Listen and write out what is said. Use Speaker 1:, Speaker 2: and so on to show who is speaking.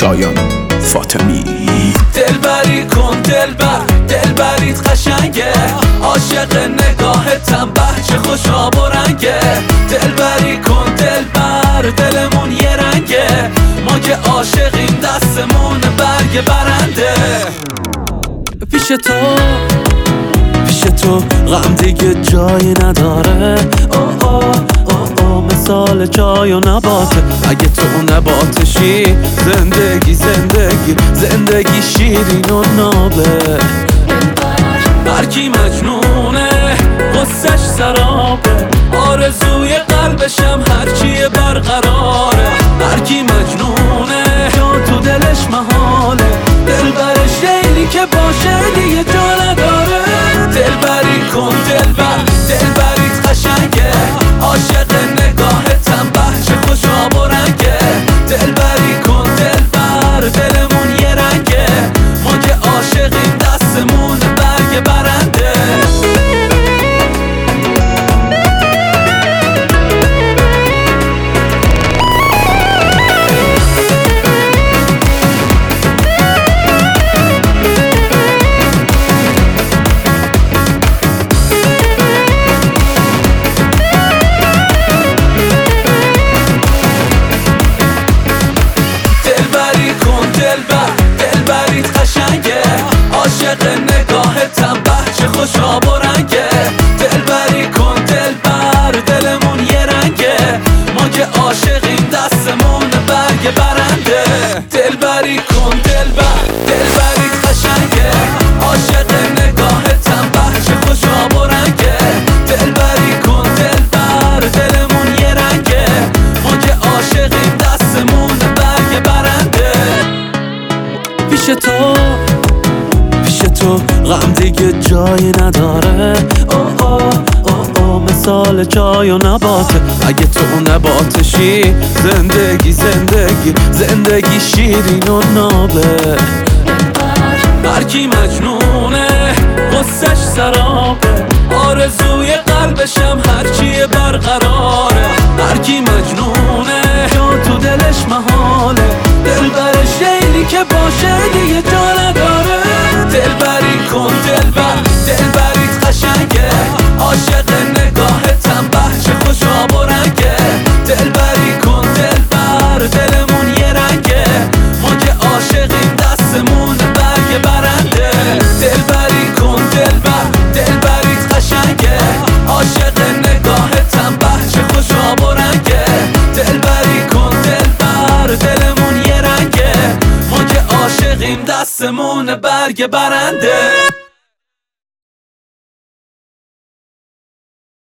Speaker 1: شایان فاطمی.
Speaker 2: دلبری کن دلبر، دلبریت قشنگه، عاشق نگاهتم بچه خوشا برنگه. دلبری کن دلبر، دلمون یه رنگه، ما که عاشقیم دستمون برگ برنده. پیش تو غم دیگه جایی نداره، مثال چای و نباته. اگه تو نباتشی زندگی شیرین و نابه. هرکی مجنونه غصش سرابه، آرزوی قلبشم هرچیه برقراره. هرکی مجنونه جا تو دلش محاله، دلبرش لیلی که باشه دیگه جا نداره. دلبری کن دلبر، دلبریت قشنگه، عاشق نگاهتم بچه خوشا برنگه. دلبری کن دلبر، دلمون یه رنگه، ما که عاشقیم دستمون برگ برنده. دلبریت قشنگه، عاشق نگاهتم بچه خوشا برنگه. دلبری کن دلبر، دلمون یه رنگه، ما که عاشقیم دستمون برگ برنده. دلبری کن دلبر، دلبریت قشنگه، عاشق نگاهتم بچه خوشا برنگه. دلبری کن دلبر، دلمون یه رنگه، ما که عاشقیم دستمون برگ برنده. پیش تو غم دیگه جایی نداره، مثال چای و نباته. اگه تو نباتشی زندگی شیرین و نابه. هرکی مجنونه غصش سرابه، آرزوی قلبشم هرچیه برقراره. هرکی مجنونه جا تو دلش محاله، دلبرش لیلی که باشه دیگه جا نداره. دلبری کن دلبر، دلبریت قشنگه، عاشق نگاهتم بچه خوشا برنگه. دلبری کن دلبر، دلمون یه رنگه، ما که عاشقیم دستمون برگ برنده. دلبری کن دلبر، دلبریت قشنگه، عاشق نگاهتم بچه خوشا برنگه. دلبری کن دلبر، دلمون یه رنگه، ما که عاشقیم دستمون برگ برنده.